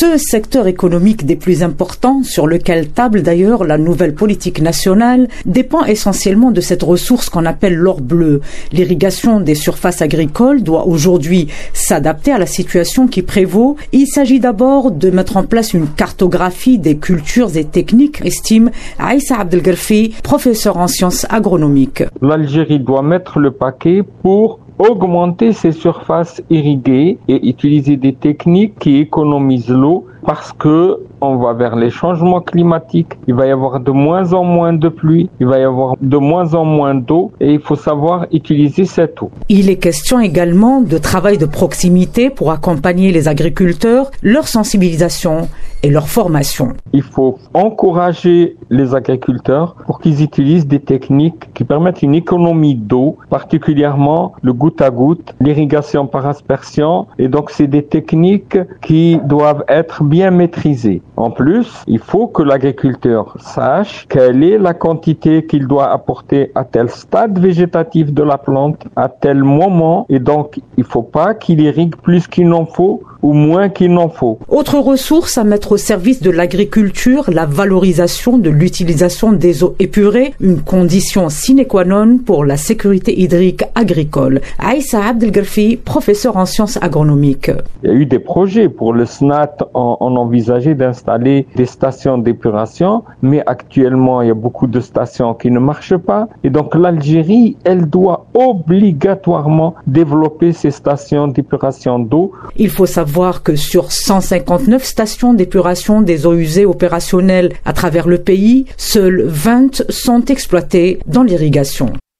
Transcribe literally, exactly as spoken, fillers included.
Ce secteur économique des plus importants, sur lequel table d'ailleurs la nouvelle politique nationale, dépend essentiellement de cette ressource qu'on appelle l'or bleu. L'irrigation des surfaces agricoles doit aujourd'hui s'adapter à la situation qui prévaut. Il s'agit d'abord de mettre en place une cartographie des cultures et techniques, estime Aïssa Abdelgarfi, professeur en sciences agronomiques. L'Algérie doit mettre le paquet pour augmenter ses surfaces irriguées et utiliser des techniques qui économisent l'eau parce que on va vers les changements climatiques, il va y avoir de moins en moins de pluie, il va y avoir de moins en moins d'eau et il faut savoir utiliser cette eau. Il est question également de travail de proximité pour accompagner les agriculteurs, leur sensibilisation et leur formation. Il faut encourager les agriculteurs pour qu'ils utilisent des techniques qui permettent une économie d'eau, particulièrement le goutte à goutte, l'irrigation par aspersion, et donc c'est des techniques qui doivent être bien maîtrisées. En plus, il faut que l'agriculteur sache quelle est la quantité qu'il doit apporter à tel stade végétatif de la plante, à tel moment, et donc il ne faut pas qu'il irrigue plus qu'il n'en faut ou moins qu'il n'en faut. Autre ressource à mettre au service de l'agriculture, la valorisation de l'utilisation des eaux épurées, une condition sine qua non pour la sécurité hydrique agricole. Aïssa Abdelgarfi, professeur en sciences agronomiques. Il y a eu des projets pour le S N A T, on, on envisageait d'installer des stations d'épuration, mais actuellement il y a beaucoup de stations qui ne marchent pas, et donc l'Algérie, elle doit obligatoirement développer ces stations d'épuration d'eau. Il faut savoir que sur cent cinquante-neuf stations d'épuration des eaux usées opérationnelles à travers le pays, seules vingt sont exploitées dans l'irrigation.